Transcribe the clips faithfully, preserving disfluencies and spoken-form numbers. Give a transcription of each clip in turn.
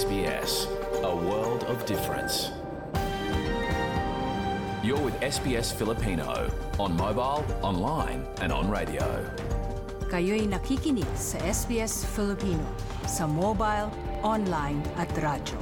S B S, a world of difference. You're with S B S Filipino on mobile, online and on radio. Kayo'y nakikinig sa S B S Filipino sa mobile, online at radyo.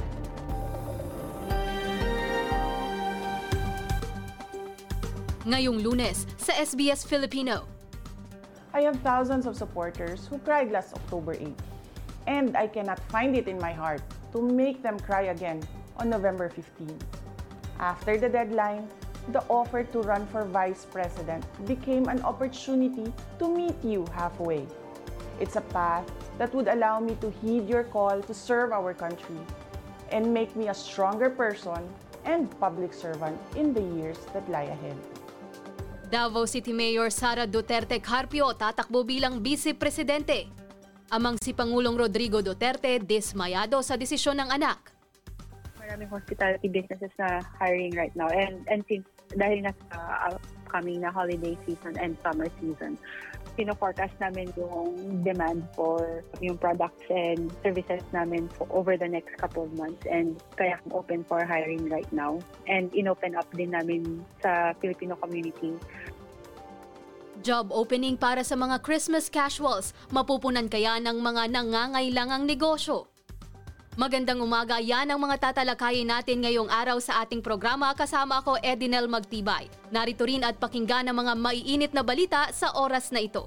Ngayong Lunes sa S B S Filipino. I have thousands of supporters who cried last October eighth. And I cannot find it in my heart to make them cry again on November fifteenth. After the deadline, the offer to run for Vice President became an opportunity to meet you halfway. It's a path that would allow me to heed your call to serve our country and make me a stronger person and public servant in the years that lie ahead. Davao City Mayor Sara Duterte Carpio tatakbo bilang Vice Presidente. Amang si Pangulong Rodrigo Duterte dismayado sa desisyon ng anak. Maraming hospitality businesses na hiring right now and and since dahil na sa upcoming na holiday season and summer season, pino-forecast namin yung demand for yung products and services namin for over the next couple of months and kaya open for hiring right now and inopen up din namin sa Filipino community. Job opening para sa mga Christmas casuals, mapupunan kaya ng mga nangangailangang negosyo. Magandang umaga, yan ang mga tatalakayin natin ngayong araw sa ating programa. Kasama ako, Edinel Magtibay. Narito rin at pakinggan ang mga maiinit na balita sa oras na ito.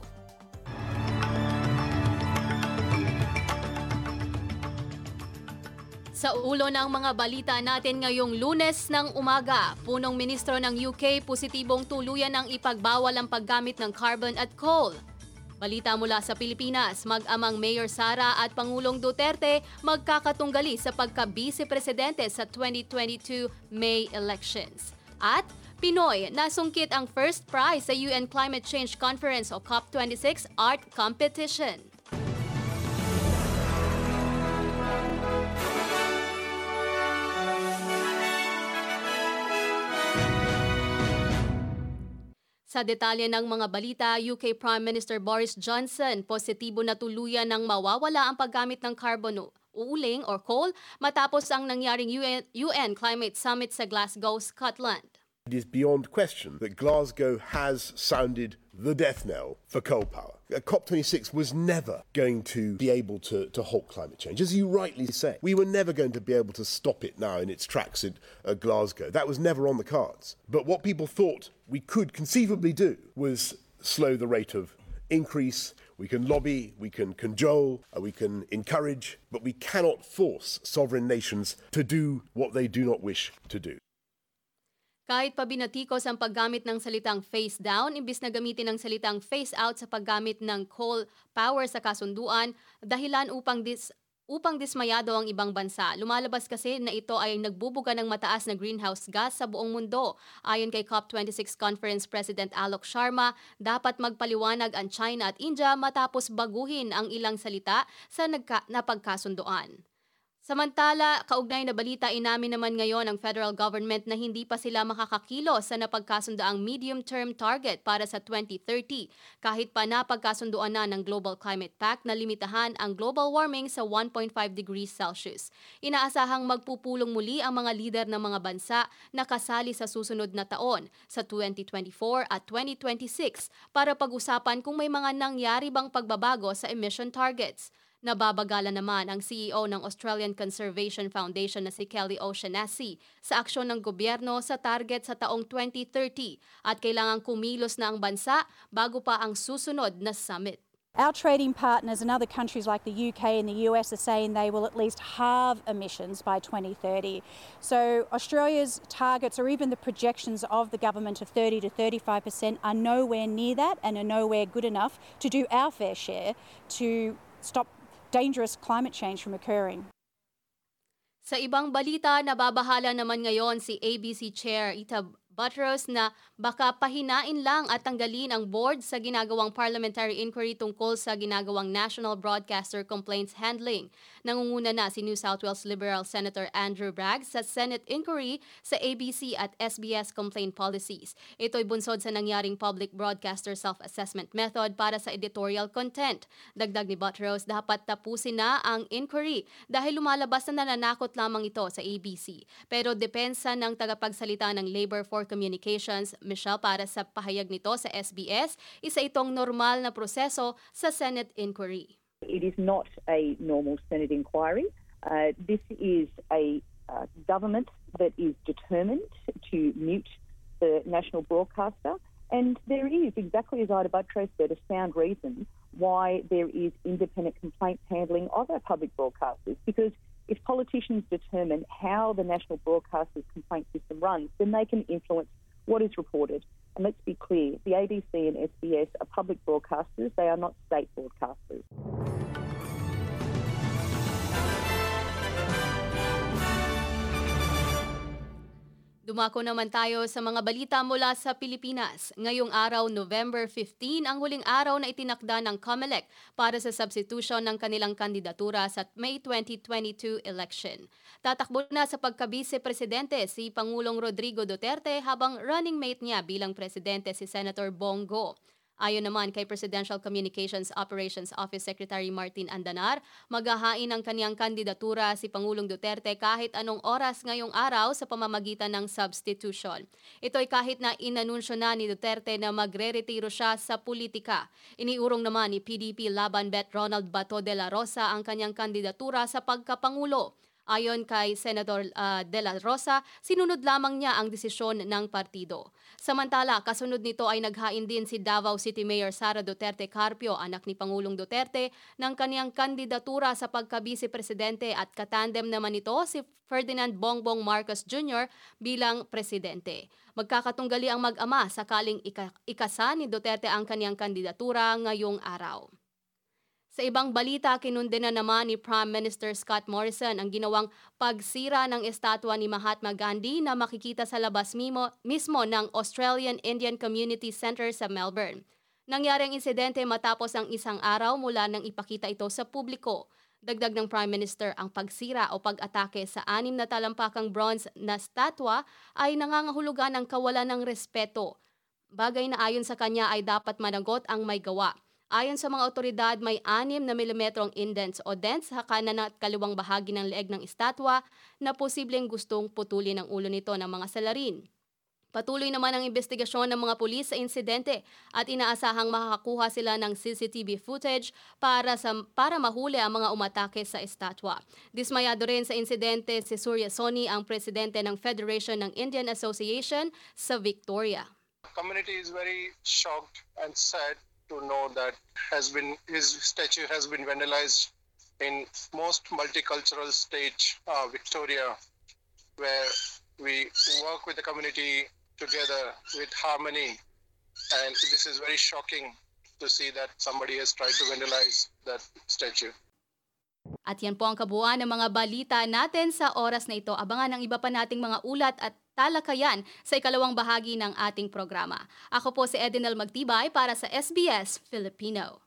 Sa ulo ng mga balita natin ngayong Lunes ng umaga, punong ministro ng U K positibong tuluyan ng ipagbawal ang paggamit ng carbon at coal. Balita mula sa Pilipinas, mag-amang Mayor Sara at Pangulong Duterte magkakatunggali sa pagka-Vice-Presidente sa twenty twenty-two May elections. At Pinoy, nasungkit ang first prize sa U N Climate Change Conference o COP twenty-six Art Competition. Sa detalye ng mga balita, U K Prime Minister Boris Johnson positibo na tuluyan ng mawawala ang paggamit ng carbon uling or coal matapos ang nangyaring U N, U N Climate Summit sa Glasgow, Scotland. It is beyond question that Glasgow has sounded the death knell for coal power. COP twenty-six was never going to be able to, to halt climate change. As you rightly say, we were never going to be able to stop it now in its tracks in uh, Glasgow. That was never on the cards. But what people thought we could conceivably do was slow the rate of increase. We can lobby, we can cajole, uh, we can encourage, but we cannot force sovereign nations to do what they do not wish to do. Kahit pabinatikos ang paggamit ng salitang face down, imbis na gamitin ang salitang face out sa paggamit ng coal power sa kasunduan, dahilan upang dis upang dismayado ang ibang bansa. Lumalabas kasi na ito ay nagbubuga ng mataas na greenhouse gas sa buong mundo. Ayon kay COP twenty-six Conference President Alok Sharma, dapat magpaliwanag ang China at India matapos baguhin ang ilang salita sa nagka- napagkasunduan. Samantala, kaugnay na balita, inamin naman ngayon ang federal government na hindi pa sila makakakilos sa napagkasundaang medium-term target para sa twenty thirty kahit pa napagkasunduan na ng Global Climate Pact na limitahan ang global warming sa one point five degrees Celsius. Inaasahang magpupulong muli ang mga lider ng mga bansa na kasali sa susunod na taon sa twenty twenty-four at twenty twenty-six para pag-usapan kung may mga nangyari bang pagbabago sa emission targets. Nababagala naman ang C E O ng Australian Conservation Foundation na si Kelly O'Shaughnessy sa aksyon ng gobyerno sa target sa taong twenty thirty at kailangang kumilos na ang bansa bago pa ang susunod na summit. Our trading partners and other countries like the U K and the U S are saying they will at least halve emissions by twenty thirty. So Australia's targets or even the projections of the government of thirty to thirty-five percent are nowhere near that and are nowhere good enough to do our fair share to stop dangerous climate change from occurring. Sa ibang balita, nababahala naman ngayon si A B C Chair Ita Buttrose na baka pahinain lang at tanggalin ang board sa ginagawang parliamentary inquiry tungkol sa ginagawang National Broadcaster Complaints Handling. Nangunguna na si New South Wales Liberal Senator Andrew Bragg sa Senate inquiry sa A B C at S B S complaint policies. Ito'y bunsod sa nangyaring public broadcaster self-assessment method para sa editorial content. Dagdag ni Buttrose, dapat tapusin na ang inquiry dahil lumalabas na nananakot lamang ito sa A B C. Pero depensa ng tagapagsalita ng Labour for Communications, Michelle, para sa pahayag nito sa S B S, isa itong normal na proseso sa Senate inquiry. It is not a normal Senate inquiry. Uh, this is a uh, government that is determined to mute the national broadcaster, and there is, exactly as Ida Buttrose said, a sound reason why there is independent complaint handling of our public broadcasters, because if politicians determine how the National Broadcasters complaint system runs, then they can influence what is reported. And let's be clear, the A B C and S B S are public broadcasters, they are not state broadcasters. Dumako naman tayo sa mga balita mula sa Pilipinas. Ngayong araw, November fifteenth, ang huling araw na itinakda ng COMELEC para sa substitution ng kanilang kandidatura sa May twenty twenty-two election. Tatakbo na sa pagka-vice-presidente si Pangulong Rodrigo Duterte habang running mate niya bilang presidente si Senator Bongo. Ayon naman kay Presidential Communications Operations Office Secretary Martin Andanar, maghahain ng kaniyang kandidatura si Pangulong Duterte kahit anong oras ngayong araw sa pamamagitan ng substitution. Ito'y kahit na inanunsyo na ni Duterte na magre-retiro siya sa politika. Iniurong naman ni P D P Laban Bet Ronald Bato de la Rosa ang kaniyang kandidatura sa pagkapangulo. Ayon kay Senator uh, De La Rosa, sinunod lamang niya ang desisyon ng partido. Samantala, kasunod nito ay naghain din si Davao City Mayor Sara Duterte Carpio, anak ni Pangulong Duterte, ng kaniyang kandidatura sa pagka-vice-presidente at katandem naman nito si Ferdinand Bongbong Marcos Junior bilang presidente. Magkakatunggali ang mag-ama sakaling ika- ikasa ni Duterte ang kaniyang kandidatura ngayong araw. Sa ibang balita, kinundena naman ni Prime Minister Scott Morrison ang ginawang pagsira ng estatwa ni Mahatma Gandhi na makikita sa labas mimo, mismo ng Australian Indian Community Center sa Melbourne. Nangyari ang insidente matapos ang isang araw mula nang ipakita ito sa publiko. Dagdag ng Prime Minister, ang pagsira o pag-atake sa anim na talampakang bronze na statwa ay nangangahulugan ng kawalan ng respeto. Bagay na ayon sa kanya ay dapat managot ang may gawa. Ayon sa mga otoridad, may anim na milimetrong indents o dents sa kanan at kaliwang bahagi ng leeg ng estatwa na posibleng gustong putulin ang ulo nito ng mga salarin. Patuloy naman ang investigasyon ng mga pulis sa insidente at inaasahang makakakuha sila ng C C T V footage para sa para mahuli ang mga umatake sa estatwa. Dismayado rin sa insidente si Surya Soni, ang presidente ng Federation ng Indian Association sa Victoria. The community is very shocked and sad to know that has been his statue has been vandalized in most multicultural state, uh, Victoria, where we work with the community together with harmony, and this is very shocking to see that somebody has tried to vandalize that statue. At yan po ang kabuuan ng mga balita natin sa oras na ito. Abangan ang iba pa nating mga ulat at talakayan sa ikalawang bahagi ng ating programa. Ako po si Edinel Magtibay para sa S B S Filipino.